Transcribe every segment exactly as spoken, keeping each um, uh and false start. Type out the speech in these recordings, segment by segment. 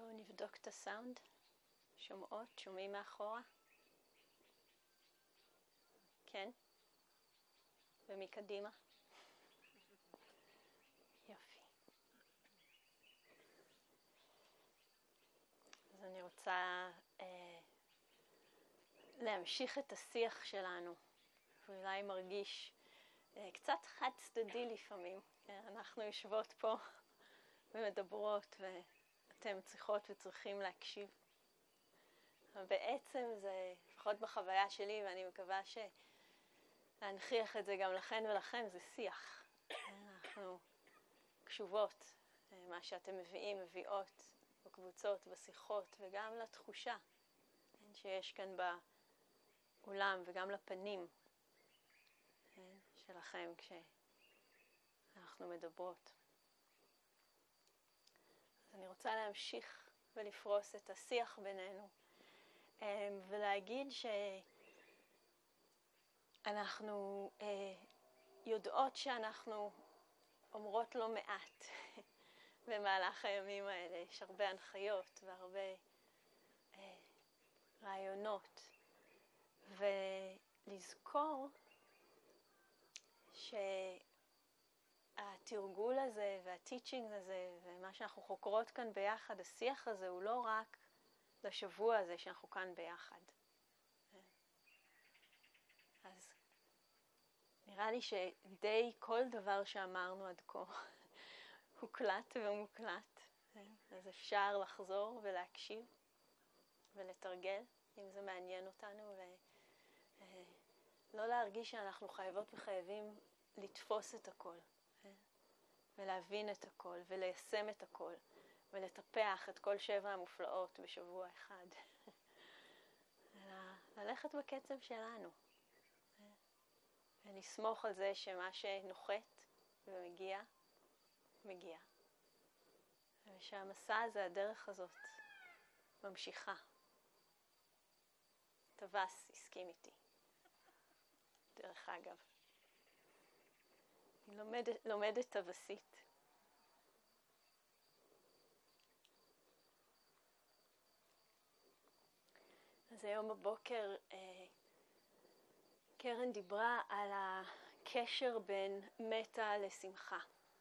בואו נבדוק את הסאונד. שומעות? שומעים מאחורה? כן? ומקדימה? יופי. אז אני רוצה אה, להמשיך את השיח שלנו. ואולי מרגיש אה, קצת חד צדדי לפעמים. אנחנו יושבות פה ומדברות ואתם צריכות וצריכים להקשיב. בעצם זה, לפחות בחוויה שלי, ואני מקווה שלהנכיח את זה גם לכן ולכם, זה שיח. אנחנו קשובות, מה שאתם מביאים, מביאות בקבוצות, בשיחות, וגם לתחושה שיש כאן באולם, וגם לפנים שלכם כשאנחנו מדברות. אז אני רוצה להמשיך ולפרוס את השיח בינינו, ולהגיד שאנחנו יודעות שאנחנו אומרות לא מעט במהלך הימים האלה. יש הרבה הנחיות והרבה רעיונות, ולזכור שהתרגול הזה והטיצ'ינג הזה ומה שאנחנו חוקרות כאן ביחד, השיח הזה הוא לא רק לשבוע הזה שאנחנו כאן ביחד. אז נראה לי שדי כל דבר שאמרנו עד כה הוקלט ומוקלט, אז אפשר לחזור ולהקשיב ולתרגל אם זה מעניין אותנו, ולא להרגיש שאנחנו חייבות וחייבים לתפוס את הכל ולהבין את הכל וליישם את הכל ולטפח את כל שבע המופלאות בשבוע אחד. ללכת בקצב שלנו. ולסמוך על זה שמה שנוחת ומגיע, מגיע. ושהמסע הזה, הדרך הזאת, ממשיכה. טווס הסכים איתי. דרך אגב. אני לומדת, לומדת טווסית. אז היום בבוקר אה, קרן דיברה על הקשר בין מתה לשמחה.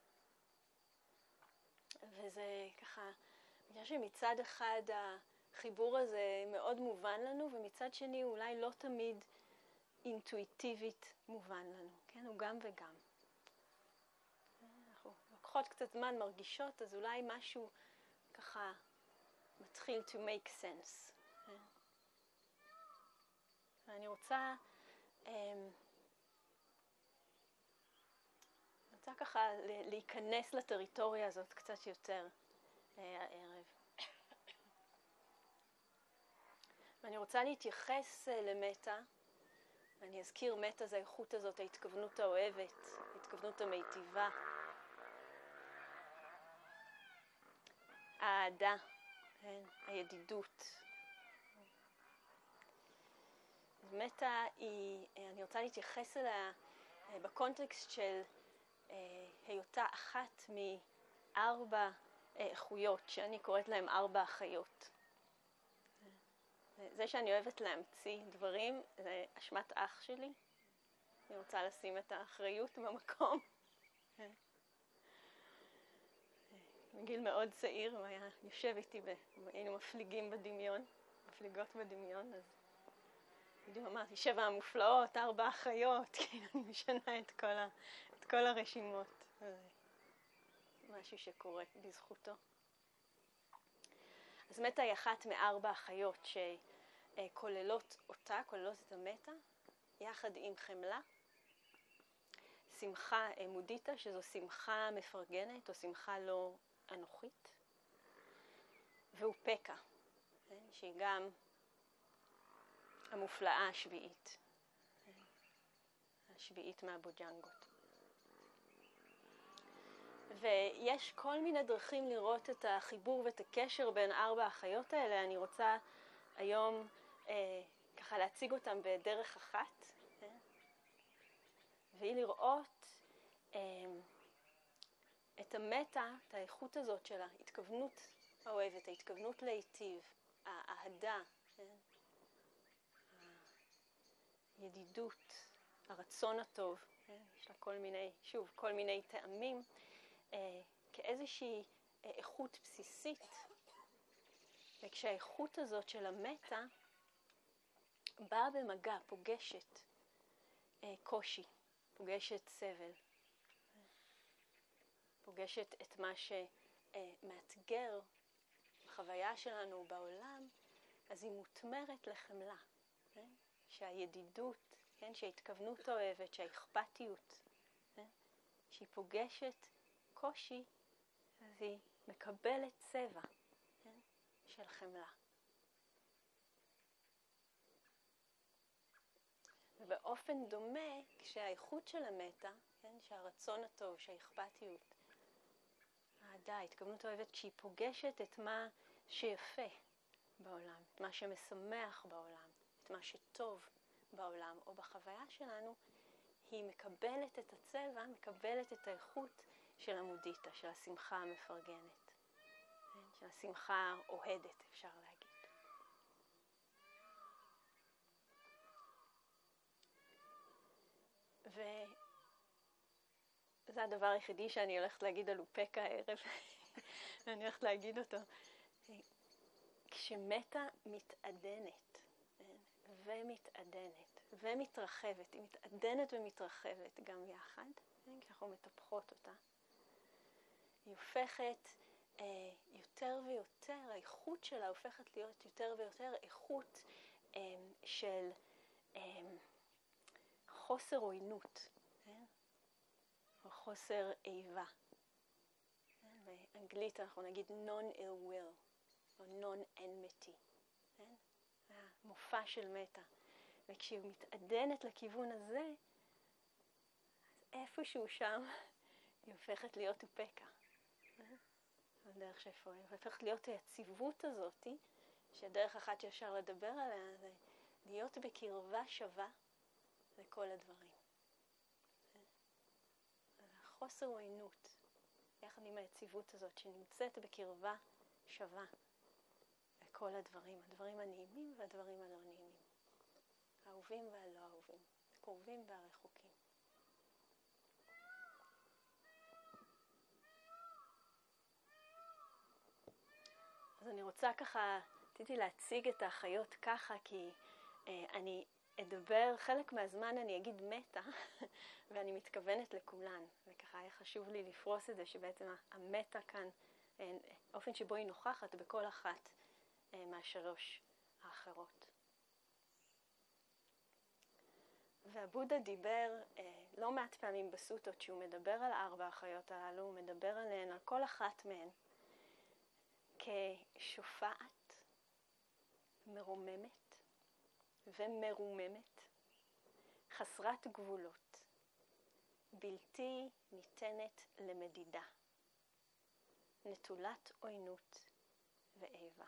וזה ככה, בגלל שמצד אחד החיבור הזה מאוד מובן לנו, ומצד שני אולי לא תמיד אינטואיטיבית מובן לנו. כן, הוא גם וגם. אנחנו לוקחות קצת זמן, מרגישות, אז אולי משהו ככה מתחיל to make sense. ואני רוצה, אני רוצה ככה להיכנס לטריטוריה הזאת קצת יותר הערב. ואני רוצה להתייחס למטה, ואני אזכיר מטה זה האיכות הזאת, ההתכוונות האוהבת, ההתכוונות המיטיבה, האהדה, הידידות. מטה היא, אני רוצה להתייחס אליה בקונטקסט של היותה אחת מארבע איכויות, שאני קוראת להם ארבע אחיות. זה שאני אוהבת להמציא דברים, זה אשמת אח שלי. אני רוצה לשים את האחריות במקום. מגיל מאוד צעיר, הוא היה יושב איתי, היינו מפליגים בדמיון, מפליגות בדמיון, אז בדיוק אמרתי, שבע המופלאות, ארבע אחיות, כאילו אני משנה את כל, ה, את כל הרשימות. זה משהו שקורה בזכותו. אז מטה היא אחת מארבע אחיות שכוללות אותה, כוללות את המטה, יחד עם חמלה, שמחה מודיטה, שזו שמחה מפרגנת או שמחה לא אנוכית, והוא פקה, שהיא גם המופלאה השביעית, השביעית מהבוג'נגות. ויש כל מיני דרכים לראות את החיבור ואת הקשר בין ארבע האחיות האלה. אני רוצה היום אה, ככה להציג אותם בדרך אחת, אה? והיא לראות אה, את המטה, את האיכות הזאת של ההתכוונות האוהבת, ההתכוונות להיטיב, האהדה, כן? הידידות, הרצון הטוב, כן? יש לה כל מיני, שוב, כל מיני טעמים, אה, כאיזושהי אה, איכות בסיסית, וכשהאיכות הזאת של המטה באה במגע, פוגשת אה, קושי, פוגשת סבל, פוגשת את מה שמאתגר בחוויה שלנו בעולם, אז היא מותמרת לחמלה. כן? שהידידות, כן? שההתכוונות אוהבת, שהאכפתיות, כן? שהיא פוגשת קושי, אז היא מקבלת צבע, כן? של חמלה. ובאופן דומה, כשהאיכות של המטה, כן? שהרצון הטוב, שהאכפתיות, האהדה, ההתכוונות אוהבת, כשהיא פוגשת את מה שיפה בעולם, את מה שמשמח בעולם, את מה שטוב בעולם או בחוויה שלנו, היא מקבלת את הצבע, מקבלת את האיכות של המודיטה, של השמחה המפרגנת, של השמחה האוהדת, אפשר להגיד. וזה הדבר היחידי שאני הולכת להגיד על אופקה הערב, ואני הולכת להגיד אותו. כשמטה מתעדנת, ומתעדנת, ומתרחבת, היא מתעדנת ומתרחבת גם יחד, כשאנחנו מטפחות אותה, היא הופכת אה, יותר ויותר, האיכות שלה הופכת להיות יותר ויותר איכות אה, של אה, חוסר עוינות, כן? או חוסר איבה. כן? באנגלית אנחנו נגיד non-ill will, או non-enmity. כן? המופע של מטה. וכשהיא מתעדנת לכיוון הזה, אז איפשהו שם היא הופכת להיות אופקה. הדרך שאיפה היא הופכת להיות היציבות הזאת, שדרך אחת שאפשר לדבר עליה זה להיות בקרבה שווה לכל הדברים. חוסר עוינות, יחד עם היציבות הזאת שנמצאת בקרבה שווה לכל הדברים, הדברים הנעימים והדברים הלא נעימים, האהובים והלא אהובים, הקרובים והרחוקים. אז אני רוצה ככה, רציתי להציג את החיות ככה, כי אה, אני אדבר, חלק מהזמן אני אגיד מטה, ואני מתכוונת לכולן, וככה היה חשוב לי לפרוס את זה, שבעצם המטה כאן, אה, אופן שבו היא נוכחת בכל אחת אה, מהשלוש האחרות. והבודה דיבר אה, לא מעט פעמים בסוטות, שהוא מדבר על ארבע החיות הללו, הוא מדבר עליהן, על כל אחת מהן, כשופעת, מרוממת ומרוממת, חסרת גבולות, בלתי ניתנת למדידה, נטולת עוינות ואיבה.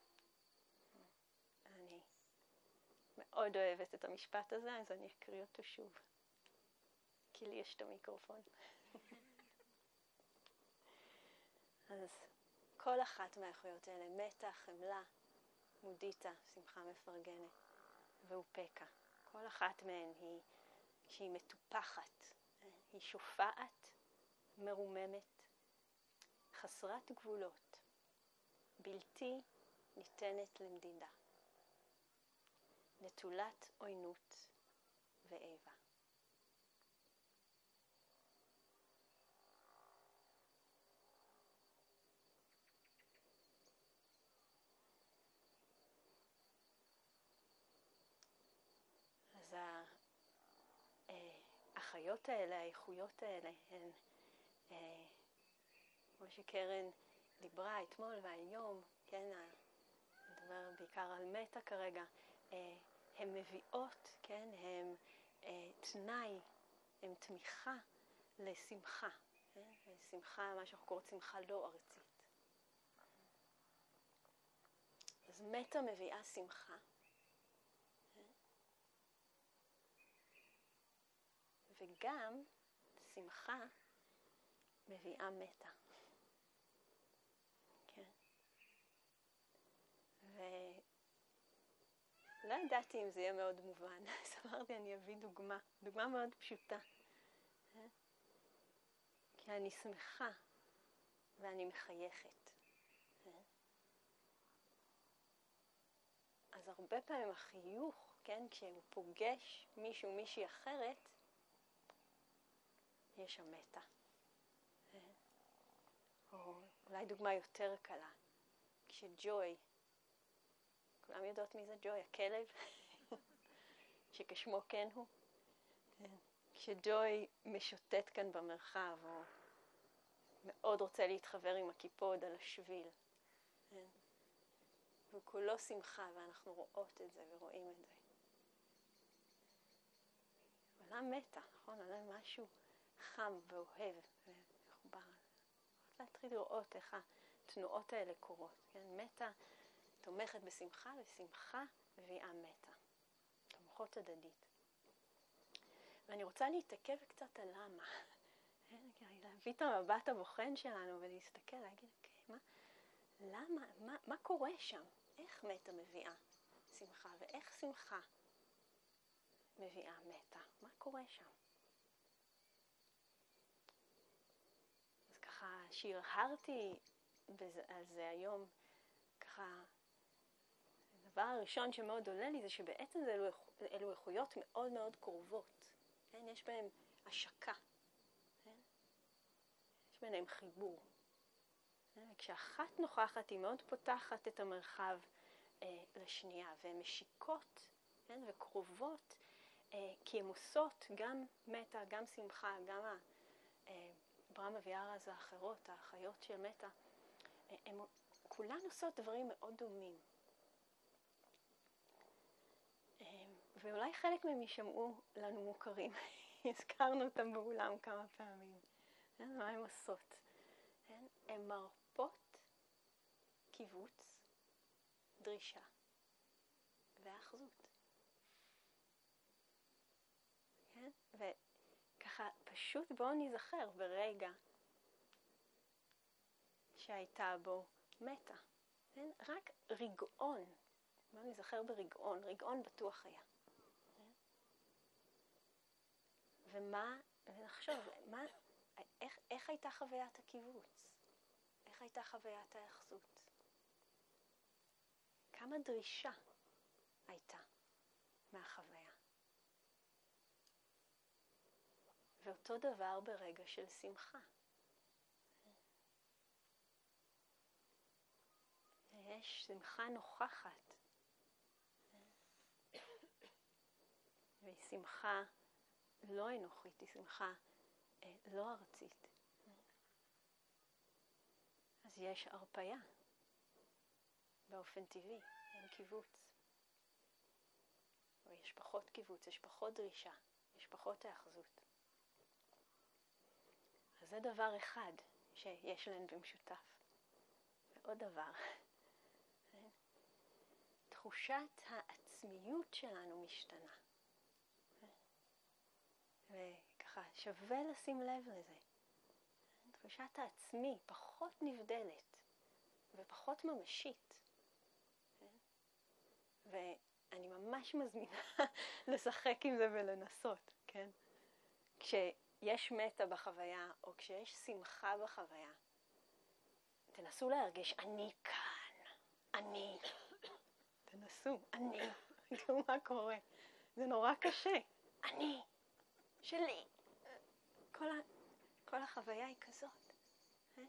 אני מאוד אוהבת את המשפט הזה, אז אני אקריא אותו שוב, כי לי יש את המיקרופון. אז כל אחת מהחיות האלה, מטה, חמלה, מודיטה, שמחה מפרגנת, ואופקה. כל אחת מהן היא, כשהיא מטופחת, היא שופעת, מרוממת, חסרת גבולות, בלתי ניתנת למדידה, נטולת עוינות ואיבה. אז החיות האלה, האיכויות האלה, הן, כמו שקרן דיברה אתמול והיום, כן, נדבר בעיקר על מטה כרגע, הן מביאות, כן, הן תנאי, הן תמיכה לשמחה, כן, שמחה, מה שאנחנו קוראים שמחה לא ארצית. אז מטה מביאה שמחה, וגם שמחה מביאה מטה. כן. ידעתי אם זה יהיה מאוד מובן, אז אמרתי אני אביא דוגמה, דוגמה מאוד פשוטה. כי אני שמחה ואני מחייכת. אז הרבה פעמים החיוך, כן, כשהוא פוגש מישהו, מישהי אחרת, יש שם מתה. או אולי דוגמה יותר קלה, כשג'וי, כולם יודעות מי זה ג'וי, הכלב, שכשמו כן הוא, כשג'וי משוטט כאן במרחב, או מאוד רוצה להתחבר עם הקיפוד על השביל, הוא כולו שמחה, ואנחנו רואות את זה ורואים את זה. עולם מתה, נכון? עולם משהו חם ואוהב ומחובר. להתחיל לראות איך התנועות האלה קורות. כן? מתה תומכת בשמחה, ושמחה מביאה מתה. תומכות הדדית. ואני רוצה להתעכב קצת על למה. להביא את המבט הבוחן שלנו ולהסתכל, להגיד, אוקיי, מה, למה, מה, מה קורה שם? איך מתה מביאה שמחה, ואיך שמחה מביאה מתה? מה קורה שם? אז ככה שהרהרתי על זה היום, ככה, הדבר הראשון שמאוד עולה לי זה שבעצם זה אלו, אלו איכויות מאוד מאוד קרובות. כן? יש בהם השקה. כן? יש ביניהם חיבור. כן? כשאחת נוכחת היא מאוד פותחת את המרחב אה, לשנייה, והן משיקות, כן? וקרובות, אה, כי הן עושות גם מתה, גם שמחה, גם ה... אה, ברמה ויארז האחרות, האחיות של מתה, הן כולן עושות דברים מאוד דומים. ואולי חלק מהם ישמעו לנו מוכרים. הזכרנו אותם באולם כמה פעמים. מה הן עושות? הן מרפות קיבוץ, דרישה ואחזות. וככה פשוט בואו נזכר ברגע שהייתה בו מתה. רק רגעון. בואו נזכר ברגעון. רגעון בטוח היה. ומה, ונחשוב, מה, איך, איך הייתה חוויית הקיבוץ? איך הייתה חוויית האחזות? כמה דרישה הייתה מהחוויה? ואותו דבר ברגע של שמחה. יש שמחה נוכחת. והיא שמחה לא אנוכית, היא שמחה אה, לא ארצית. אז יש הרפיה באופן טבעי, אין קיבוץ. או יש פחות קיבוץ, יש פחות דרישה, יש פחות האחזות. אז זה דבר אחד שיש להן במשותף. ועוד דבר, תחושת העצמיות שלנו משתנה. וככה שווה לשים לב לזה. תחושת העצמי פחות נבדלת ופחות ממשית. ואני ממש מזמינה לשחק עם זה ולנסות, כן? כשיש מתה בחוויה או כשיש שמחה בחוויה, תנסו להרגיש, אני כאן, אני. תנסו, אני. תראו מה קורה. זה נורא קשה. אני. שלי. כל, ה, כל החוויה היא כזאת. אה?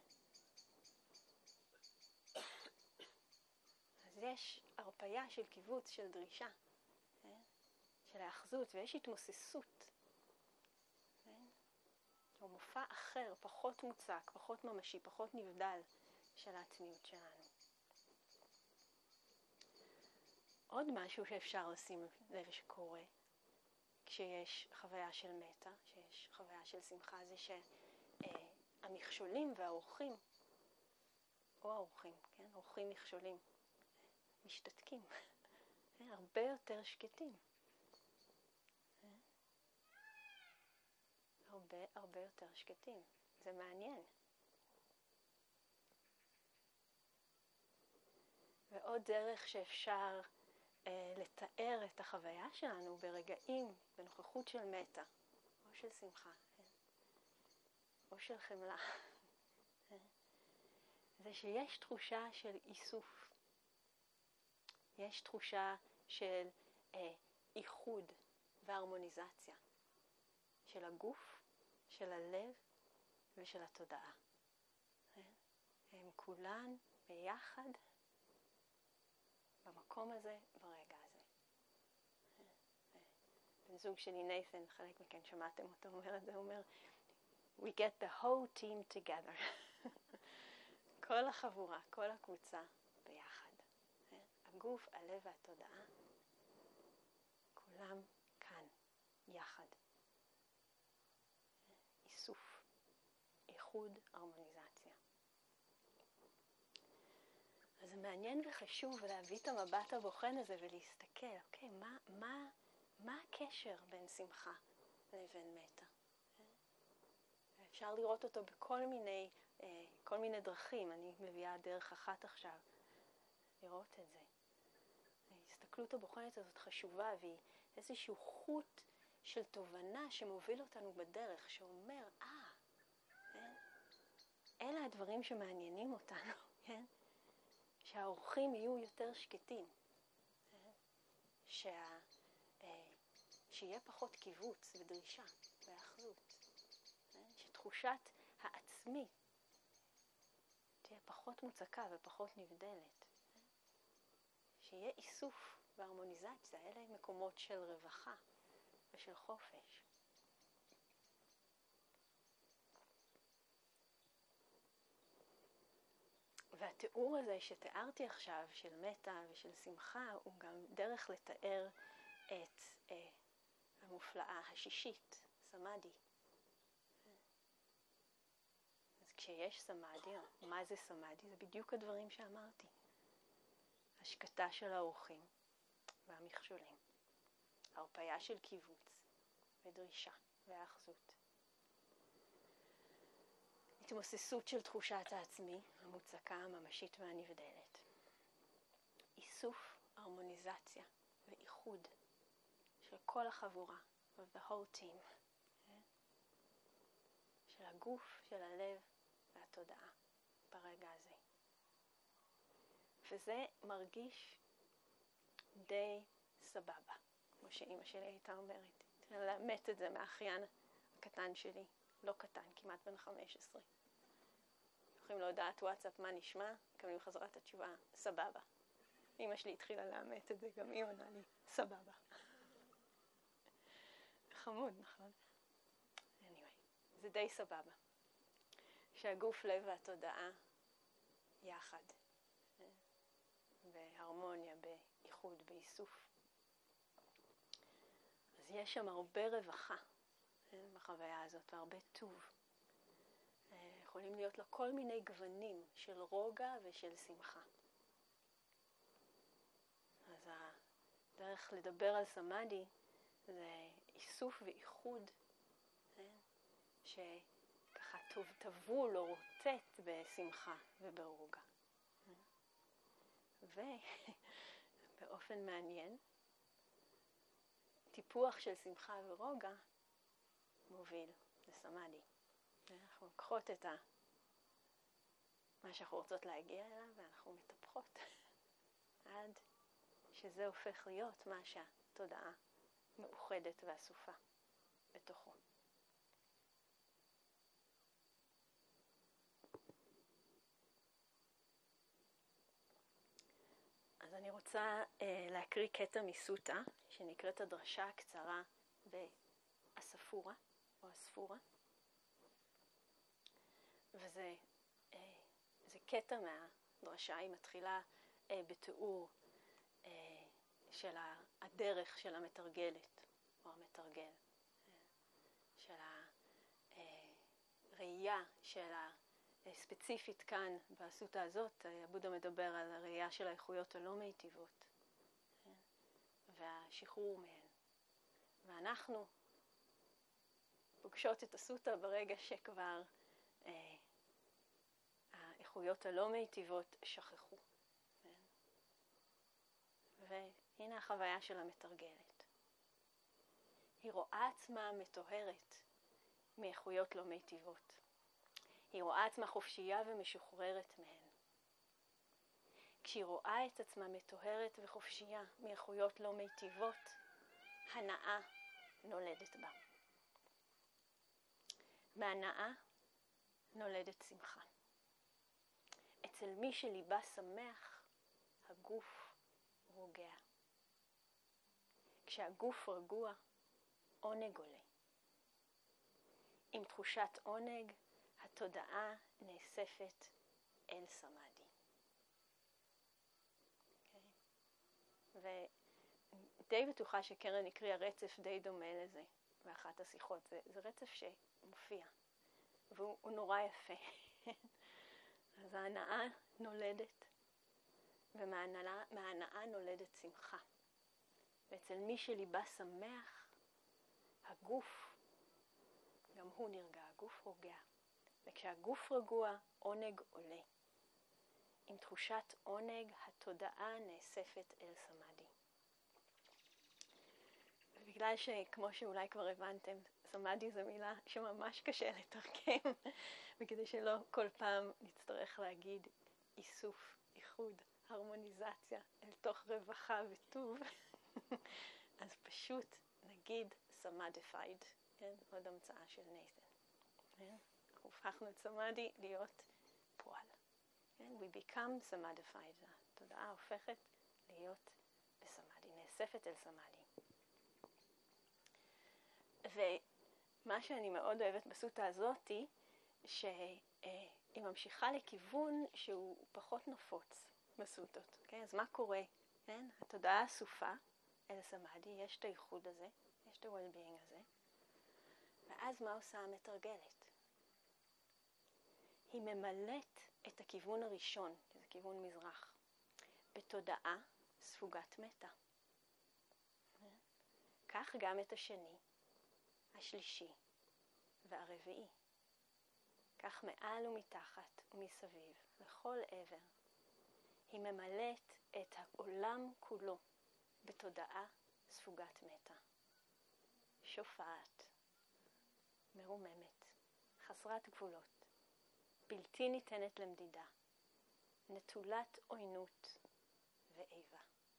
אז יש הרפיה של קיבוץ, של דרישה, אה? של האחזות, ויש התמוססות. אה? הוא מופע אחר, פחות מוצק, פחות ממשי, פחות נבדל של העצמיות שלנו. עוד משהו שאפשר לשים לב שקורה, כשיש חוויה של מתה, שיש חוויה של שמחה, זה שהמכשולים והאורחים, או האורחים, כן? אורחים מכשולים, משתתקים, הרבה יותר שקטים. הרבה, הרבה יותר שקטים. זה מעניין. ועוד דרך שאפשר אה, לתאר את החוויה שלנו ברגעים, בנוכחות של מטה, או של שמחה, כן? או של חמלה. זה שיש תחושה של איסוף. יש תחושה של אה, איחוד והרמוניזציה של הגוף, של הלב ושל התודעה. הם כולן ביחד במקום הזה, ברגע הזה. בן זוג שלי, נייתן, חלק מכן שמעתם אותו אומר את זה, הוא אומר, we get the whole team together. כל החבורה, כל הקבוצה ביחד. הגוף, הלב והתודעה, כולם כאן, יחד. איסוף, איחוד, הרמוניזציה. אז זה מעניין וחשוב להביא את המבט הבוחן הזה ולהסתכל, אוקיי, מה, מה, מה הקשר בין שמחה לבין מטה? אפשר לראות אותו בכל מיני, כל מיני דרכים. אני מביאה דרך אחת עכשיו לראות את זה. ההסתכלות הבוחנת הזאת חשובה, והיא איזשהו חוט של תובנה שמוביל אותנו בדרך, שאומר, אה, כן? אלה הדברים שמעניינים אותנו, כן? שהאורחים יהיו יותר שקטים, כן? שה, אה, שיהיה פחות קיבוץ ודרישה ואחזות, כן? שתחושת העצמי תהיה פחות מוצקה ופחות נבדלת, כן? שיהיה איסוף והרמוניזציה, אלה מקומות של רווחה ושל חופש. והתיאור הזה שתיארתי עכשיו של מטה ושל שמחה הוא גם דרך לתאר את אה, המופלאה השישית, סמאדי. אז כשיש סמאדי, מה זה סמאדי? זה בדיוק הדברים שאמרתי. השקטה של האורחים והמכשולים. הרפאיה של קיבוץ ודרישה והאחזות. התמוססות של תחושת העצמי, המוצקה, הממשית והנבדלת. איסוף, הרמוניזציה ואיחוד של כל החבורה, of the whole team. של הגוף, של הלב והתודעה ברגע הזה. וזה מרגיש די סבבה, כמו שאימא שלי הייתה אומרת. לאמת את זה מהאחיין הקטן שלי, לא קטן, כמעט בן חמש עשרה. יכולים להודעת וואטסאפ מה נשמע, מקבלים חזרה את התשובה, סבבה. אימא שלי התחילה לאמת את זה, גם היא עונה לי, סבבה. חמוד, נכון? anyway, זה די סבבה. שהגוף, לב והתודעה יחד. בהרמוניה, באיחוד, באיסוף. אז יש שם הרבה רווחה בחוויה הזאת, והרבה טוב. יכולים להיות לה כל מיני גוונים של רוגע ושל שמחה. אז הדרך לדבר על סמאדי זה איסוף ואיחוד, שככה טבול או רוטט בשמחה וברוגע. ובאופן מעניין, טיפוח של שמחה ורוגע מוביל לסמאדי. אנחנו לוקחות את ה... מה שאנחנו רוצות להגיע אליו, ואנחנו מטפחות עד שזה הופך להיות מה שהתודעה מאוחדת ואסופה בתוכו. אז אני רוצה אה, להקריא קטע מסוטה, שנקראת הדרשה הקצרה באספורה, או אספורה. וזה אה, זה קטע מהדרשה, היא מתחילה אה, בתיאור אה, של הדרך של המתרגלת, או המתרגל, אה, של הראייה של הספציפית כאן בסוטה הזאת. הבודה מדבר על הראייה של האיכויות הלא מיטיבות, אה, והשחרור מהן. ואנחנו פוגשות את הסוטה ברגע שכבר אה, האיכויות הלא מיטיבות שכחו. והנה הנה החוויה של המתרגלת. היא רואה עצמה מטוהרת מאיכויות לא מיטיבות. היא רואה עצמה חופשייה ומשוחררת מהן. כשהיא רואה את עצמה מטוהרת וחופשייה מאיכויות לא מיטיבות, הנאה נולדת בה. מהנאה נולדת שמחה. אצל מי שליבה שמח, הגוף רוגע. כשהגוף רגוע, עונג עולה. עם תחושת עונג, התודעה נאספת אל סמאדי. Okay. ודי בטוחה שקרן הקריאה רצף די דומה לזה באחת השיחות. זה, זה רצף שמופיע, והוא נורא יפה. אז ההנאה נולדת, ומההנאה נולדת שמחה. ואצל מי שליבה שמח, הגוף, גם הוא נרגע, הגוף רוגע. וכשהגוף רגוע, עונג עולה. עם תחושת עונג, התודעה נאספת אל סמאדי. ובגלל שכמו שאולי כבר הבנתם, סמאדי זו מילה שממש קשה לתרגם, וכדי שלא כל פעם נצטרך להגיד איסוף, איחוד, הרמוניזציה אל תוך רווחה וטוב, אז פשוט נגיד סמאדיפייד, כן? עוד המצאה של נייתן. כן? אנחנו הפכנו את סמאדי להיות פועל. כן? We become סמאדיפייד. התודעה הופכת להיות בסמאדי, נאספת אל סמאדי. ומה שאני מאוד אוהבת בסוטה הזאת, שהיא ממשיכה לכיוון שהוא פחות נפוץ בסוטות. כן? אז מה קורה? כן? התודעה אסופה אל סמאדי, יש את הייחוד הזה, יש את ה-well-being הזה, ואז מה עושה המתרגלת? היא ממלאת את הכיוון הראשון, שזה כיוון מזרח, בתודעה ספוגת מתה. כך גם את השני, השלישי והרביעי. כך מעל ומתחת ומסביב, לכל עבר. היא ממלאת את העולם כולו בתודעה ספוגת מתה. שופעת, מרוממת, חסרת גבולות, בלתי ניתנת למדידה, נטולת עוינות ואיבה.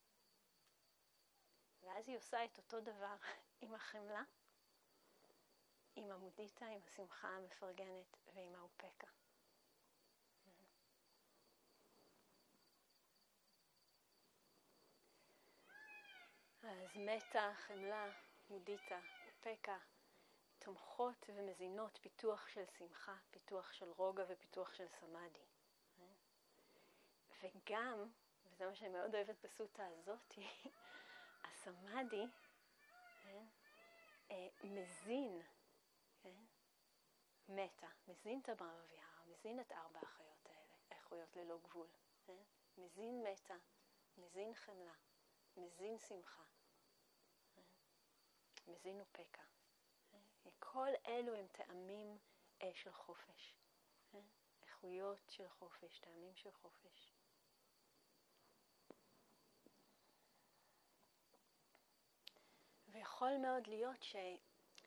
ואז היא עושה את אותו דבר עם החמלה, עם המודיטה, עם השמחה המפרגנת ועם האופקה. אז מתה, חמלה, מודיטה, אופקה, תומכות ומזינות פיתוח של שמחה, פיתוח של רוגע ופיתוח של סמאדי. וגם, וזה מה שאני מאוד אוהבת בסוטה הזאת, הסמאדי מזין, מתה, מזין את הברמה וההר, מזין את ארבע החיות האלה, האיכויות ללא גבול. מזין מתה, מזין חמלה, מזין שמחה, מזין אופקה. כל אלו הם טעמים של חופש. איכויות של חופש, טעמים של חופש. ויכול מאוד להיות שאולי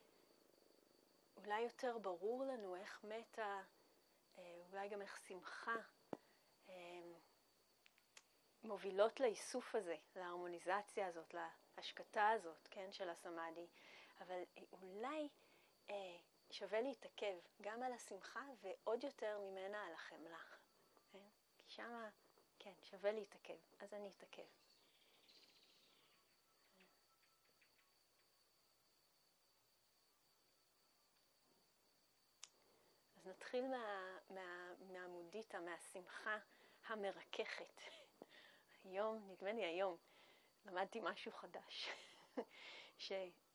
יותר ברור לנו איך מתה, אולי גם איך שמחה, מובילות לאיסוף הזה, להרמוניזציה הזאת, להשקטה הזאת, כן, של הסמאדי. אבל אולי אה, שווה להתעכב גם על השמחה ועוד יותר ממנה על החמלה. כן? כי שמה, כן, שווה להתעכב. אז אני אתעכב. אז נתחיל מה, מה, מהמודיטה, מהשמחה המרככת. היום, נדמה לי היום, למדתי משהו חדש. ש...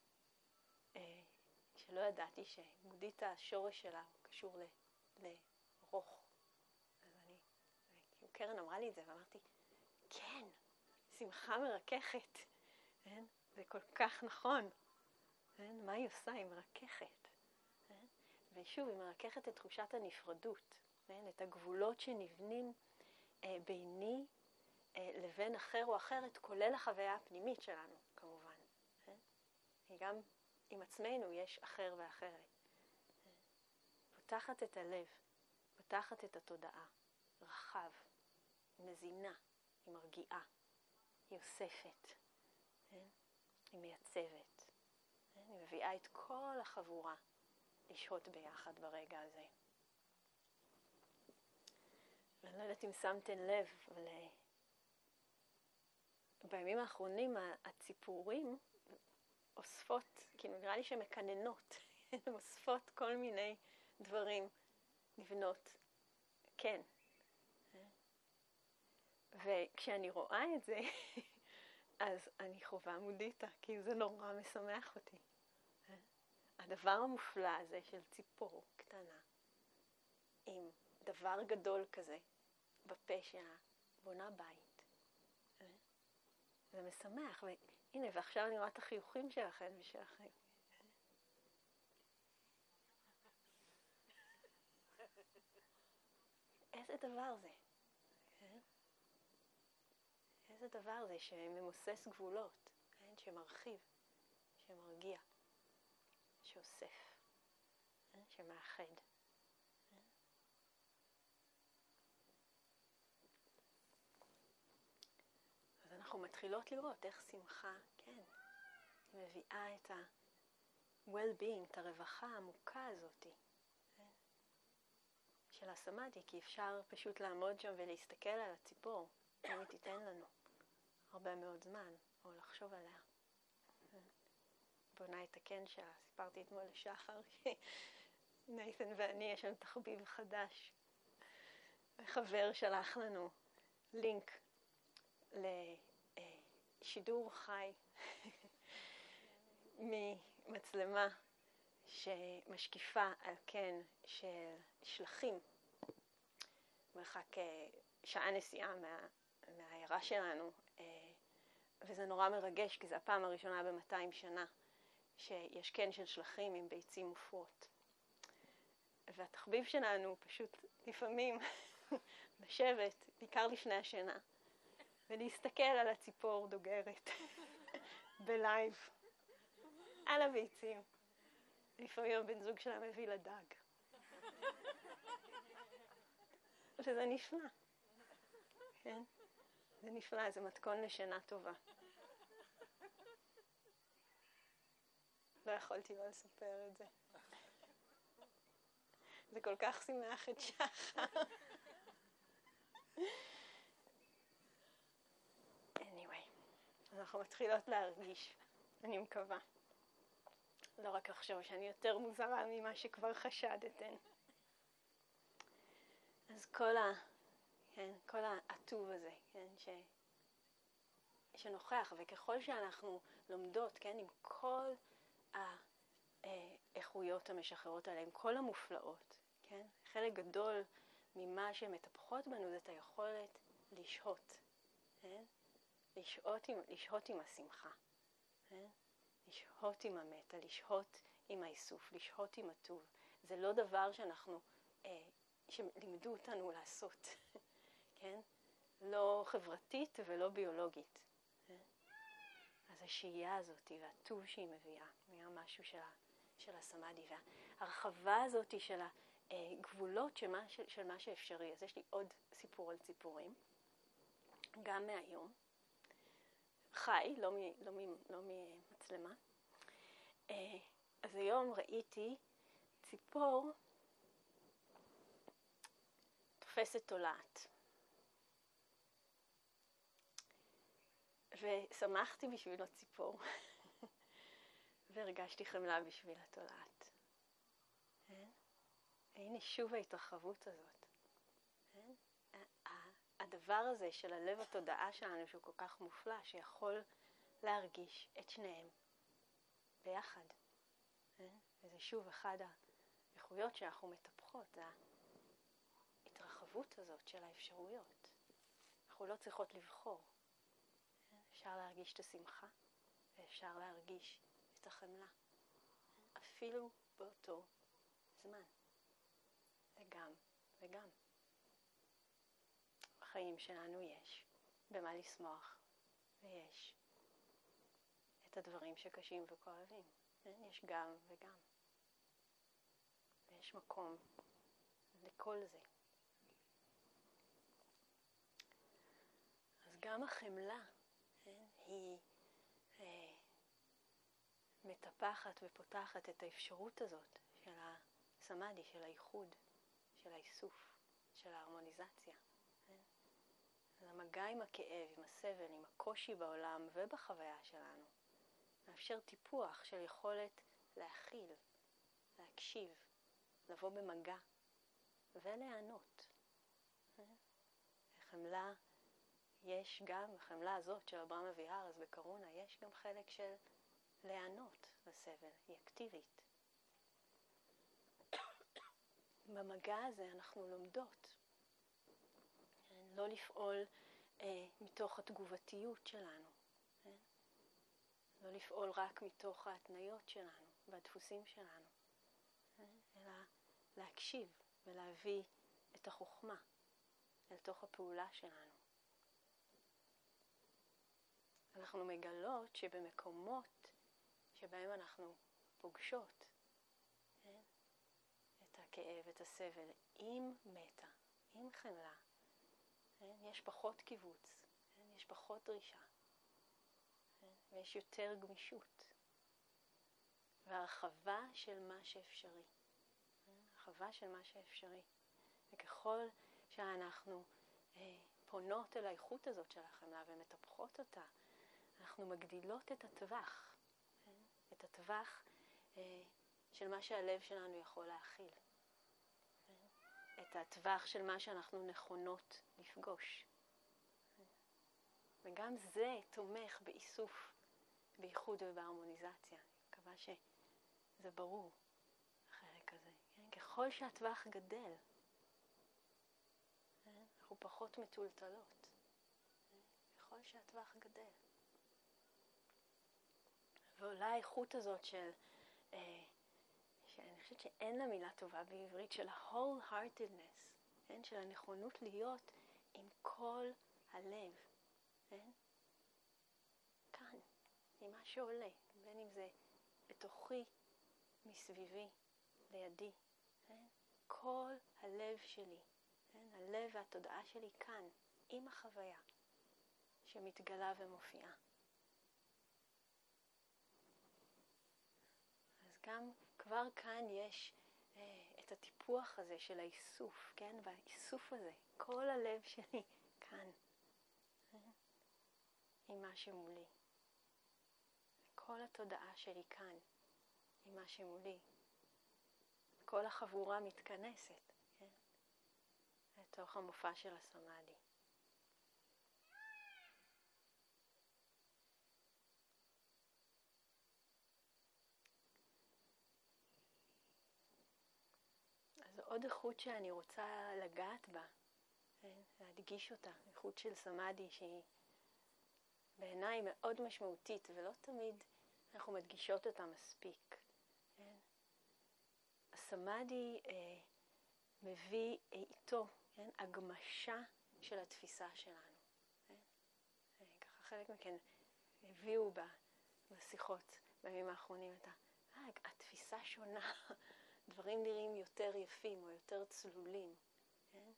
שלא ידעתי שמודיטה, השורש שלה הוא קשור ל, לרוך. אז אני, כאילו קרן אמרה לי את זה ואמרתי, כן, שמחה מרככת. כן? זה כל כך נכון. כן? מה היא עושה? היא מרככת. כן? ושוב, היא מרככת את תחושת הנפרדות. כן? את הגבולות שנבנים אה, ביני לבין אחר או אחרת, כולל החוויה הפנימית שלנו, כמובן. גם עם עצמנו יש אחר ואחרת. פותחת את הלב, פותחת את התודעה, רחב, היא מזינה, היא מרגיעה, היא אוספת, היא מייצבת, היא מביאה את כל החבורה לשהות ביחד ברגע הזה. ואני לא יודעת אם שמתן לב, אבל בימים האחרונים הציפורים אוספות, כאילו נראה לי שהן מקננות, הן אוספות כל מיני דברים לבנות. כן. וכשאני רואה את זה, אז אני חובה מודיטה, כי זה נורא משמח אותי. הדבר המופלא הזה של ציפור קטנה, עם דבר גדול כזה, בפה שבונה בית. זה משמח, והנה, ועכשיו אני רואה את החיוכים שלכם ושלכם. איזה דבר זה? איזה דבר זה שממוסס גבולות, שמרחיב, שמרגיע, שאוסף, שמאחד. אז אנחנו מתחילות לראות איך שמחה, כן, מביאה את ה-well-being, את הרווחה העמוקה הזאת של הסמאדי, כי אפשר פשוט לעמוד שם ולהסתכל על הציפור, אם היא תיתן לנו הרבה מאוד זמן, או לחשוב עליה. בונה את הקן שלה, סיפרתי אתמול לשחר, נייתן ואני, יש לנו תחביב חדש. חבר שלח לנו לינק לשידור חי ממצלמה שמשקיפה על קן של שלחים, מרחק שעה נסיעה מה, מהעיירה שלנו, וזה נורא מרגש, כי זה הפעם הראשונה ב-מאתיים שנה שיש קן של שלחים עם ביצים מופרות. והתחביב שלנו פשוט לפעמים לשבת, בעיקר לפני השינה, ולהסתכל על הציפור דוגרת בלייב, על הביצים. לפעמים הבן זוג שלה מביא לדג. וזה נפלא. כן? זה נפלא, זה מתכון לשינה טובה. לא יכולתי לא לספר את זה. זה כל כך שמח את שחר. anyway, אנחנו מתחילות להרגיש, אני מקווה. לא רק לחשוב שאני יותר מוזרה ממה שכבר חשדתן. אז כל ה... כן, כל העטוב הזה, כן, ש... שנוכח, וככל שאנחנו לומדות, כן, עם כל האיכויות המשחררות עליהן, כל המופלאות, כן, חלק גדול ממה שמטפחות בנו זה את היכולת לשהות, כן, לשהות עם, לשהות עם השמחה, כן, לשהות עם המטה, לשהות עם האיסוף, לשהות עם הטוב. זה לא דבר שאנחנו, אה, שלימדו אותנו לעשות. כן? לא חברתית ולא ביולוגית. אז השהייה הזאת והטוב שהיא מביאה, היה משהו של, של הסמאדי, וההרחבה הזאת של הגבולות של מה, של, של מה שאפשרי. אז יש לי עוד סיפור על ציפורים, גם מהיום, חי, לא, מ, לא, מ, לא ממצלמה. אז היום ראיתי ציפור תופסת תולעת. ושמחתי בשביל הציפור, והרגשתי חמלה בשביל התולעת. הנה שוב ההתרחבות הזאת. הדבר הזה של הלב התודעה שלנו, שהוא כל כך מופלא, שיכול להרגיש את שניהם ביחד. וזה שוב אחד האיכויות שאנחנו מטפחות, ההתרחבות הזאת של האפשרויות. אנחנו לא צריכות לבחור. אפשר להרגיש את השמחה, ואפשר להרגיש את החמלה. אפילו באותו זמן. וגם, וגם. בחיים שלנו יש במה לשמוח, ויש את הדברים שקשים וכואבים. יש גם וגם. ויש מקום לכל זה. אז גם החמלה היא אה, מטפחת ופותחת את האפשרות הזאת של הסמאדי, של האיחוד, של האיסוף, של ההרמוניזציה. אז המגע עם הכאב, עם הסבל, עם הקושי בעולם ובחוויה שלנו, מאפשר טיפוח של יכולת להכיל, להקשיב, לבוא במגע ולענות. חמלה, יש גם, החמלה הזאת של אברהם אביהר, אז בקרונה, יש גם חלק של לענות לסבל, היא אקטיבית. במגע הזה אנחנו לומדות. לא לפעול אה, מתוך התגובתיות שלנו. אה? לא לפעול רק מתוך ההתניות שלנו והדפוסים שלנו. אה? אלא להקשיב ולהביא את החוכמה אל תוך הפעולה שלנו. אנחנו מגלות שבמקומות שבהם אנחנו פוגשות אה? את הכאב, את הסבל, עם מטה, עם חמלה, יש פחות קיבוץ, יש פחות דרישה, ויש יותר גמישות, והרחבה של מה שאפשרי. הרחבה של מה שאפשרי. וככל שאנחנו אה, פונות אל האיכות הזאת של החמלה ומטפחות אותה, אנחנו מגדילות את הטווח, את הטווח אה, של מה שהלב שלנו יכול להכיל. את הטווח של מה שאנחנו נכונות לפגוש. וגם זה תומך באיסוף, בייחוד ובהרמוניזציה. אני מקווה שזה ברור, החלק הזה. כן? ככל שהטווח גדל, כן? אנחנו פחות מטולטלות. כן? ככל שהטווח גדל. ועולה האיכות הזאת של... אה, שאני חושבת שאין לה מילה טובה בעברית, של ה-wholeheartedness, כן? של הנכונות להיות עם כל הלב, כן? כאן, עם מה שעולה, בין אם זה בתוכי, מסביבי, לידי, כן? כל הלב שלי, כן? הלב והתודעה שלי כאן, עם החוויה שמתגלה ומופיעה. אז גם כבר כאן יש אה, את הטיפוח הזה של האיסוף, כן? והאיסוף הזה, כל הלב שלי כאן, אה? עם מה שמולי. כל התודעה שלי כאן, עם מה שמולי. כל החבורה מתכנסת, כן? לתוך המופע של הסמאדי. אז עוד איכות שאני רוצה לגעת בה, להדגיש אותה, איכות של סמאדי שהיא בעיניי מאוד משמעותית, ולא תמיד אנחנו מדגישות אותה מספיק. כן? הסמאדי אה, מביא איתו, כן? הגמשה של התפיסה שלנו. כן? ככה חלק מכן הביאו בשיחות בימים האחרונים את ה... התפיסה שונה. דברים נראים יותר יפים או יותר צלולים. כן?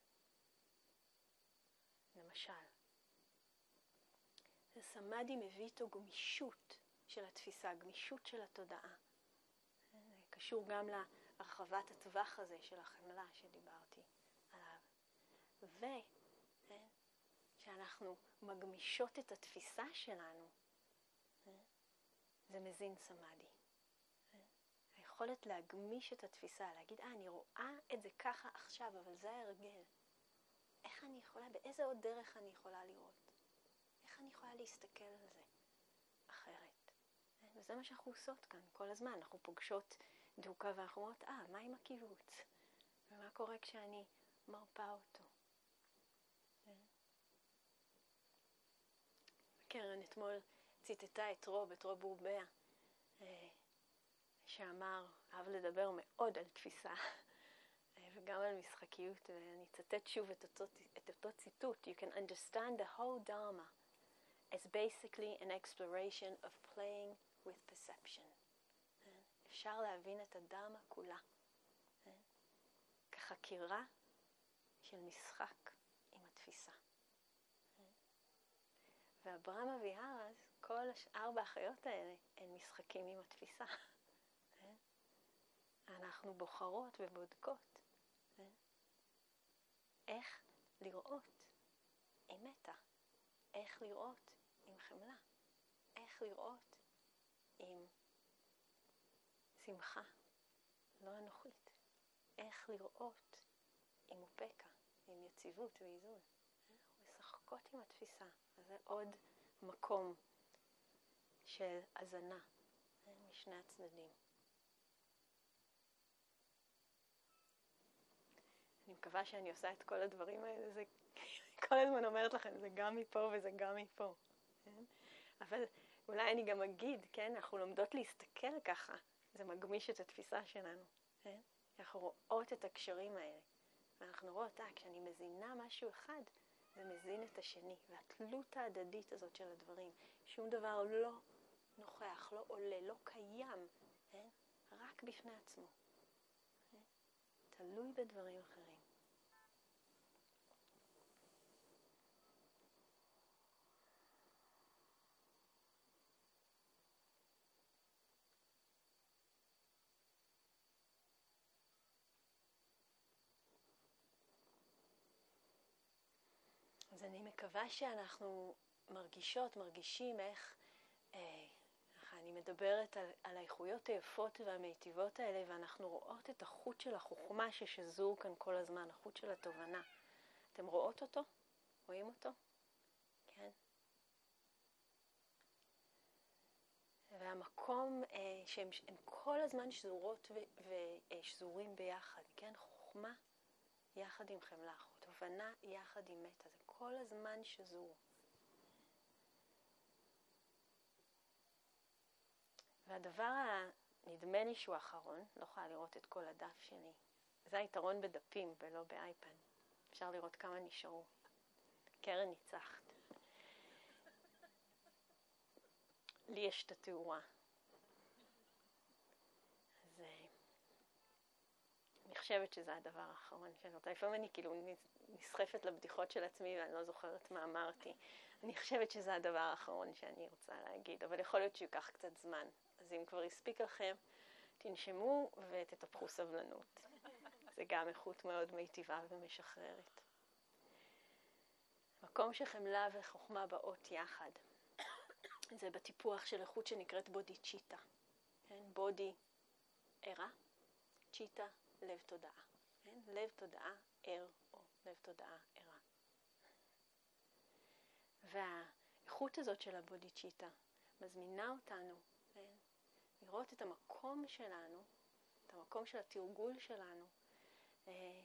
למשל, סמאדי מביא איתו גמישות של התפיסה, גמישות של התודעה. זה קשור גם להרחבת הטווח הזה של החמלה שדיברתי עליו. ושאנחנו מגמישות את התפיסה שלנו, זה מזין סמאדי. היכולת להגמיש את התפיסה, להגיד, אה, אני רואה את זה ככה עכשיו, אבל זה ההרגל. איך אני יכולה, באיזה עוד דרך אני יכולה לראות? איך אני יכולה להסתכל על זה אחרת? וזה מה שאנחנו עושות כאן כל הזמן. אנחנו פוגשות דוקה ואנחנו אומרות, אה, מה עם הקיבוץ? ומה קורה כשאני מרפא אותו? קרן אתמול ציטטה את רוב, את רוב רובע, שאמר, אהב לדבר מאוד על תפיסה, וגם על משחקיות, ואני אצטט שוב את אותו, את אותו ציטוט. You can understand the whole Dharma as basically an exploration of playing with perception. אפשר להבין את הדרמה כולה כחקירה של משחק עם התפיסה. והברמה ויהרס, כל ארבע החיות האלה, הן משחקים עם התפיסה. אנחנו בוחרות ובודקות איך לראות עם מתה, איך לראות עם חמלה, איך לראות עם שמחה, לא אנוכית, איך לראות עם אופקה, עם יציבות ואיזון. אנחנו משחקות עם התפיסה, וזה עוד מקום של הזנה משני הצדדים. אני מקווה שאני עושה את כל הדברים האלה, זה כל הזמן אומרת לכם, זה גם מפה וזה גם מפה. כן? אבל אולי אני גם אגיד, כן, אנחנו לומדות להסתכל ככה, זה מגמיש את התפיסה שלנו. כן? אנחנו רואות את הקשרים האלה, ואנחנו רואות, אה, כשאני מזינה משהו אחד, זה מזין את השני, והתלות ההדדית הזאת של הדברים, שום דבר לא נוכח, לא עולה, לא קיים, כן? רק בפני עצמו. כן? תלוי בדברים אחרים. אז אני מקווה שאנחנו מרגישות, מרגישים איך, אה, איך אני מדברת על, על האיכויות היפות והמיטיבות האלה, ואנחנו רואות את החוט של החוכמה ששזור כאן כל הזמן, החוט של התובנה. אתם רואות אותו? רואים אותו? כן? והמקום אה, שהם הם כל הזמן שזורות ושזורים ביחד, כן? חוכמה יחד עם חמלה, תובנה יחד עם מתה, זה כל הזמן שזור. והדבר הנדמה לי שהוא האחרון, לא יכולה לראות את כל הדף שלי, זה היתרון בדפים ולא באייפד. אפשר לראות כמה נשארו. קרן ניצחת. לי יש את התאורה. אז אני חושבת שזה הדבר האחרון שלו. לפעמים אני כאילו נסחפת לבדיחות של עצמי ואני לא זוכרת מה אמרתי. אני חושבת שזה הדבר האחרון שאני רוצה להגיד, אבל יכול להיות שייקח קצת זמן. אז אם כבר הספיק לכם, תנשמו ותטפחו סבלנות. זה גם איכות מאוד מיטיבה ומשחררת. מקום שחמלה וחוכמה באות יחד. זה בטיפוח של איכות שנקראת בודיצ'יטה. כן? בודי, ערה, צ'יטה, לב תודעה. כן? לב תודעה, ער, או לב תודעה, ערה. והאיכות הזאת של הבודיצ'יטה מזמינה אותנו, כן? לראות את המקום שלנו, את המקום של התרגול שלנו, אה,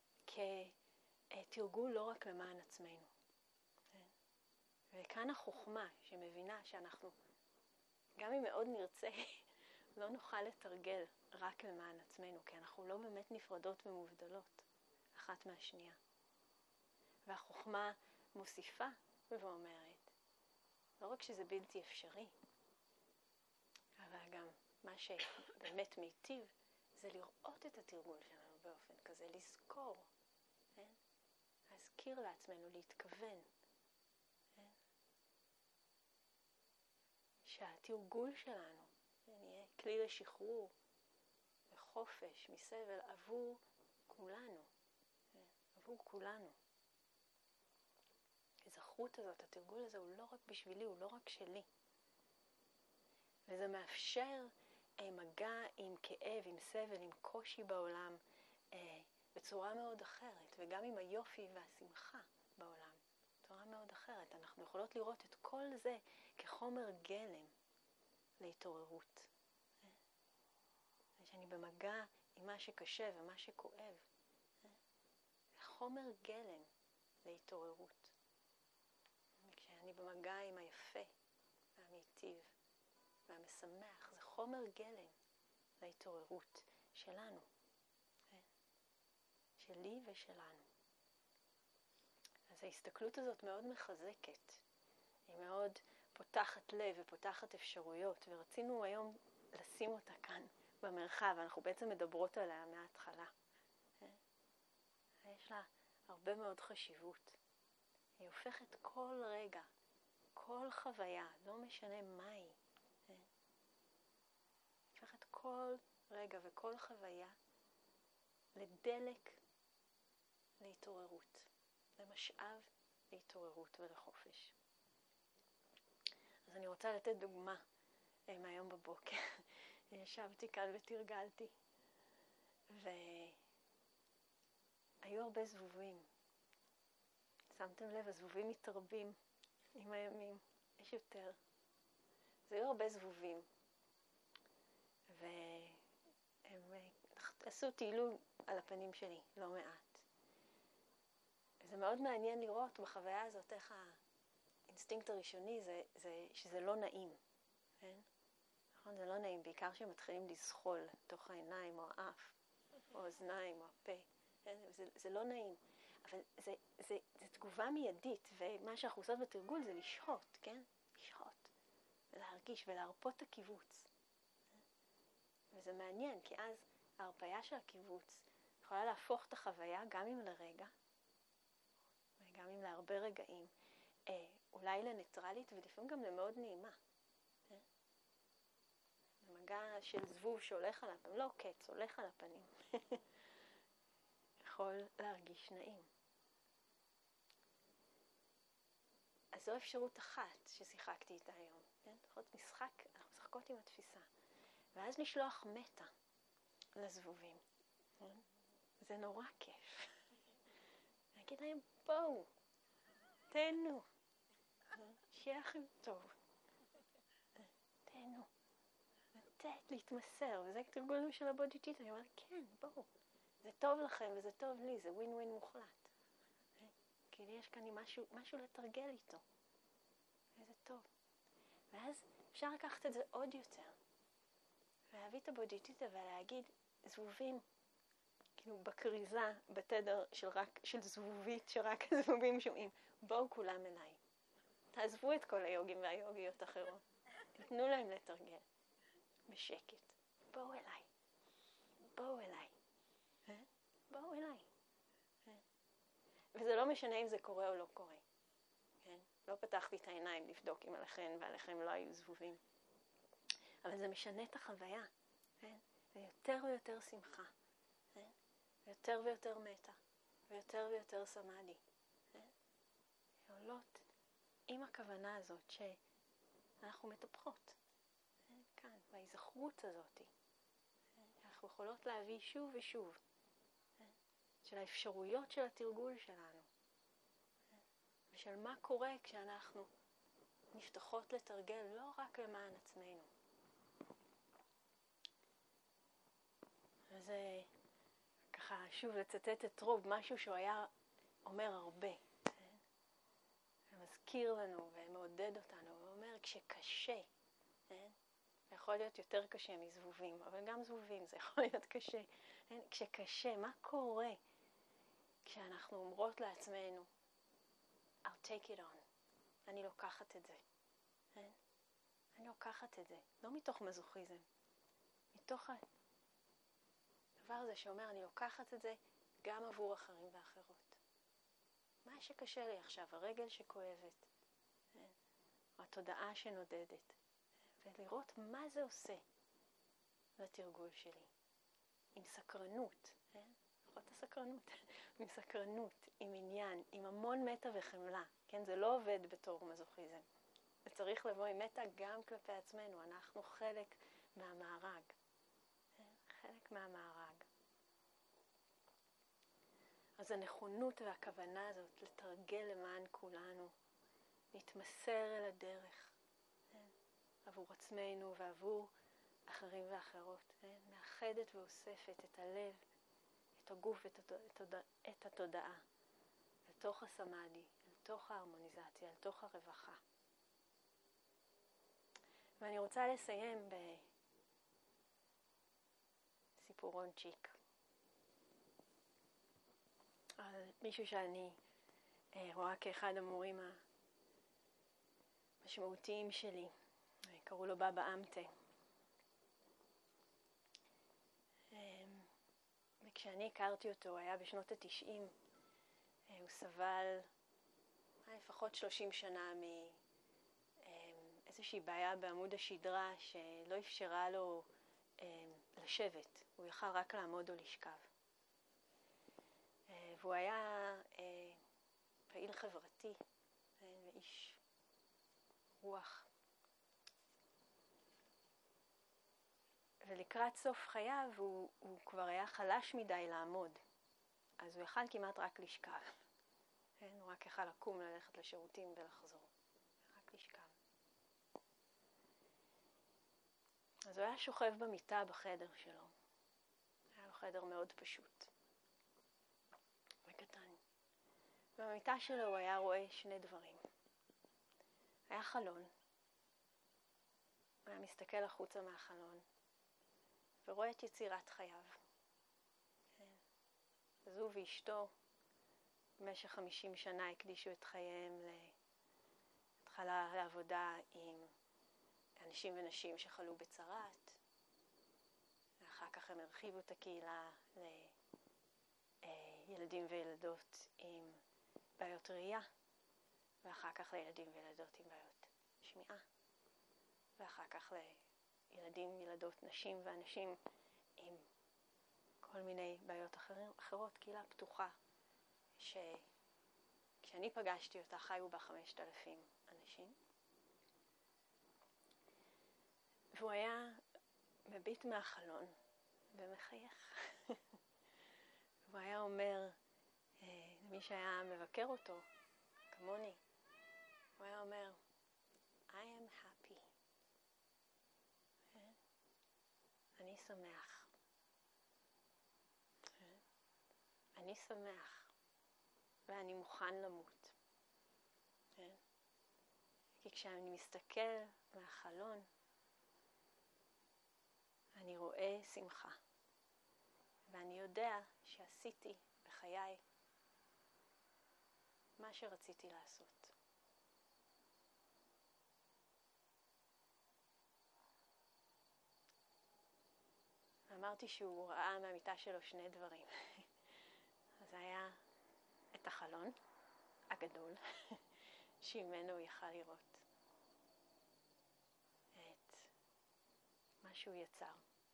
כתרגול לא רק למען עצמנו. כן? וכאן החוכמה שמבינה שאנחנו, גם אם מאוד נרצה, לא נוכל לתרגל רק למען עצמנו, כי אנחנו לא באמת נפרדות ומובדלות אחת מהשנייה. והחוכמה מוסיפה ואומרת, לא רק שזה בלתי אפשרי, אבל גם מה שבאמת מיטיב זה לראות את התרגול שלנו באופן כזה, לזכור, כן? להזכיר לעצמנו, להתכוון. כן? שהתרגול שלנו יהיה כלי לשחרור וחופש מסבל עבור כולנו. כן? עבור כולנו. הזכרות הזאת, התרגול הזה הוא לא רק בשבילי, הוא לא רק שלי. וזה מאפשר אה, מגע עם כאב, עם סבל, עם קושי בעולם, אה, בצורה מאוד אחרת, וגם עם היופי והשמחה בעולם, בצורה מאוד אחרת. אנחנו יכולות לראות את כל זה כחומר גלם להתעוררות. אה? שאני במגע עם מה שקשה ומה שכואב. אה? זה חומר גלם להתעוררות. כשאני במגע עם היפה והמיטיב והמשמח, זה חומר גלם להתעוררות שלנו. שלי ושלנו. אז ההסתכלות הזאת מאוד מחזקת, היא מאוד פותחת לב ופותחת אפשרויות, ורצינו היום לשים אותה כאן במרחב, אנחנו בעצם מדברות עליה מההתחלה. יש לה הרבה מאוד חשיבות. היא הופכת כל רגע, כל חוויה, לא משנה מה היא, היא הופכת כל רגע וכל חוויה לדלק להתעוררות, למשאב להתעוררות ולחופש. אז אני רוצה לתת דוגמה מהיום בבוקר. ישבתי כאן ותרגלתי, והיו הרבה זבובים. שמתם לב, הזבובים מתרבים עם הימים, יש יותר. אז היו הרבה זבובים, והם עשו טיילול על הפנים שלי, לא מעט. זה מאוד מעניין לראות בחוויה הזאת איך האינסטינקט הראשוני זה, זה שזה לא נעים, כן? נכון, זה לא נעים, בעיקר שמתחילים לזחול תוך העיניים או האף, או האוזניים או הפה, כן? זה, זה לא נעים, אבל זה, זה, זה תגובה מיידית, ומה שאנחנו עושות בתרגול זה לשהות, כן? לשהות, ולהרגיש ולהרפות את הקיבוץ. וזה מעניין, כי אז ההרפאיה של הקיבוץ יכולה להפוך את החוויה גם אם לרגע, וגם אם להרבה רגעים, אה, אולי לניטרלית ולפעמים גם למאוד נעימה. אה? מגע של זבוב שהולך על הפנים, לא קץ, הולך על הפנים. יכול להרגיש נעים. אז זו אפשרות אחת ששיחקתי איתה היום. כן? תחרות משחק, אנחנו משחקות עם התפיסה. ואז לשלוח מטה לזבובים. כן? זה נורא כיף. להגיד להם, בואו, תהנו. שיהיה לכם טוב. תהנו. לתת, להתמסר. וזה תרגול של הבודיצ'יטה. אני אומרת, כן, בואו. זה טוב לכם וזה טוב לי. זה ווין ווין מוחלט. כי יש כאן משהו, משהו לתרגל איתו. וזה טוב. ואז אפשר לקחת את זה עוד יותר. ולהביא את הבודיצ'יטה ולהגיד, זבובים, כאילו בקריזה, בתדר של, רק, של זבובית, שרק הזבובים שומעים, בואו כולם אליי. תעזבו את כל היוגים והיוגיות אחרות. תתנו להם לתרגל. בשקט. בואו אליי. בואו אליי. בואו אליי. וזה לא משנה אם זה קורה או לא קורה. כן? לא פתחתי את העיניים לבדוק אם עליכם ועליכם לא היו זבובים. אבל זה משנה את החוויה. כן? ויותר ויותר שמחה. כן? ויותר ויותר מתה. ויותר ויותר סמאדי. כן? עולות עם הכוונה הזאת שאנחנו מטפחות. כן? כאן, בהיזכרות הזאת. כן? אנחנו יכולות להביא שוב ושוב. של האפשרויות של התרגול שלנו. ושל מה קורה כשאנחנו נפתחות לתרגל לא רק למען עצמנו. וזה ככה שוב לצטט את רוב, משהו שהוא היה אומר הרבה. ומזכיר לנו ומעודד אותנו, ואומר כשקשה, יכול להיות יותר קשה מזבובים, אבל גם זבובים זה יכול להיות קשה. כשקשה, מה קורה כשאנחנו אומרות לעצמנו, I'll take it on, אני לוקחת את זה. אני לוקחת את זה, לא מתוך מזוכיזם, מתוך הדבר הזה שאומר, אני לוקחת את זה גם עבור אחרים ואחרות. מה שקשה לי עכשיו, הרגל שכואבת, או התודעה שנודדת, ולראות מה זה עושה לתרגול שלי. עם סקרנות, לפחות הסקרנות, עם סקרנות, עם עניין, עם המון מטה וחמלה. כן, זה לא עובד בתור מזוכיזם. זה צריך לבוא עם מטה גם כלפי עצמנו. אנחנו חלק מהמארג. חלק מהמארג. אז הנכונות והכוונה הזאת לתרגל למען כולנו, להתמסר אל הדרך, עבור עצמנו ועבור אחרים ואחרות, מאחדת ואוספת את הלב, את הגוף, את, התוד... את התודעה, לתוך הסמאדי, לתוך ההרמוניזציה, לתוך הרווחה. ואני רוצה לסיים בסיפורון צ'יק. על מישהו שאני אה, רואה כאחד המורים המשמעותיים שלי. קראו לו בבא אמטה. וכשאני הכרתי אותו, הוא היה בשנות התשעים, הוא סבל לפחות שלושים שנה מאיזושהי בעיה בעמוד השדרה שלא אפשרה לו לשבת, הוא יכל רק לעמוד או לשכב. והוא היה פעיל חברתי, ואיש רוח. ולקראת סוף חייו הוא, הוא כבר היה חלש מדי לעמוד, אז הוא יכל כמעט רק לשכב. כן? הוא רק יכל לקום, ללכת לשירותים ולחזור. רק לשכב. אז הוא היה שוכב במיטה בחדר שלו. היה לו חדר מאוד פשוט. וקטן. במיטה שלו הוא היה רואה שני דברים. היה חלון. הוא היה מסתכל החוצה מהחלון. ורואה את יצירת חייו. כן. אז הוא ואשתו במשך חמישים שנה הקדישו את חייהם להתחלה לעבודה עם אנשים ונשים שחלו בצרת. ואחר כך הם הרחיבו את הקהילה לילדים וילדות עם בעיות ראייה, ואחר כך לילדים וילדות עם בעיות שמיעה, ואחר כך לילדים, ילדות, נשים ואנשים עם כל מיני בעיות אחרים, אחרות, קהילה פתוחה, שכשאני פגשתי אותה חיו בה חמשת אלפים אנשים. והוא היה מביט מהחלון ומחייך. והוא היה אומר, למי שהיה מבקר אותו, כמוני, הוא היה אומר, I am happy. אני שמח. אני שמח. ואני מוכן למות. כי כשאני מסתכל מהחלון, אני רואה שמחה. ואני יודע שעשיתי בחיי מה שרציתי לעשות. אמרתי שהוא ראה מהמיטה שלו שני דברים. אז היה את החלון הגדול, שממנו הוא יכל לראות את מה שהוא יצר.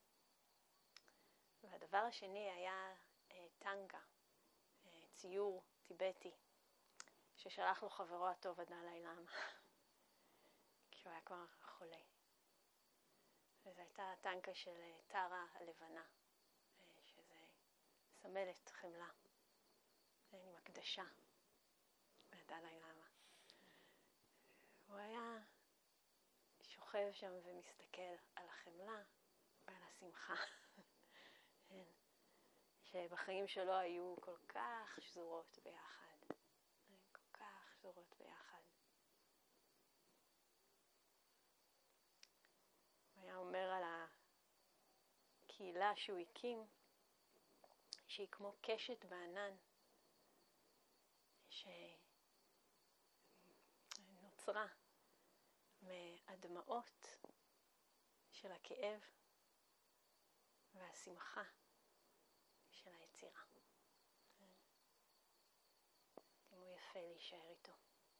והדבר השני היה אה, טנגה, אה, ציור טיבטי, ששלח לו חברו הטוב הדלאי לאמה, כי הוא היה כבר חולה. וזו הייתה טנקה של טרה הלבנה, שזה סמלת חמלה, עם הקדשה מהדלאי לאמה. הוא היה שוכב שם ומסתכל על החמלה ועל השמחה, שבחיים שלו היו כל כך שזורות ביחד, כל כך שזורות ביחד. היה אומר על הקהילה שהוא הקים, שהיא כמו קשת בענן, שנוצרה מהדמעות של הכאב והשמחה של היצירה. דימוי יפה להישאר איתו.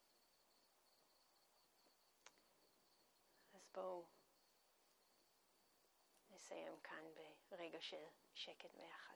אז בואו נסיים כאן ברגע של שקט ביחד.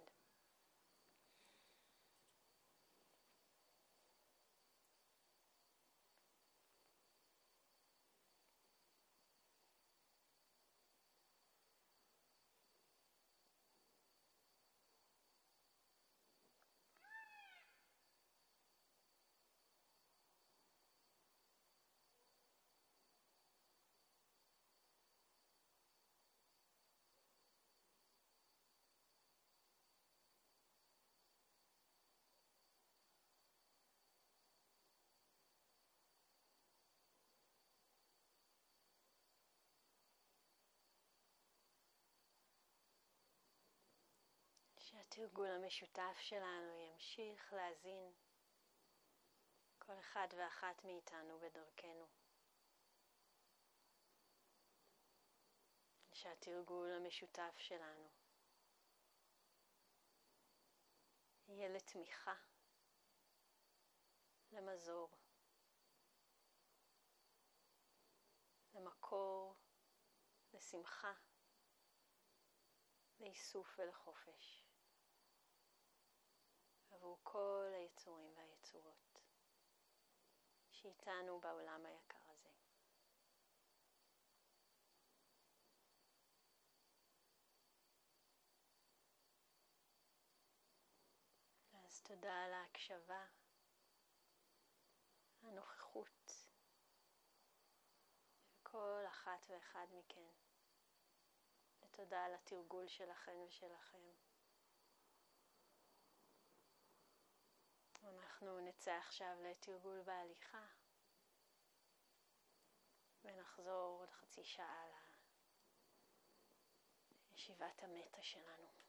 שהתרגול המשותף שלנו ימשיך להזין כל אחד ואחת מאיתנו בדרכנו. שהתרגול המשותף שלנו יהיה לתמיכה, למזור, למקור, לשמחה, לאיסוף ולחופש, עבור כל היצורים והיצורות שאיתנו בעולם היקר הזה. אז תודה על ההקשבה, הנוכחות, כל אחת ואחד מכן. ותודה על התרגול שלכן ושלכם. אנחנו נצא עכשיו לתרגול בהליכה, ונחזור עוד חצי שעה לישיבת המטה שלנו.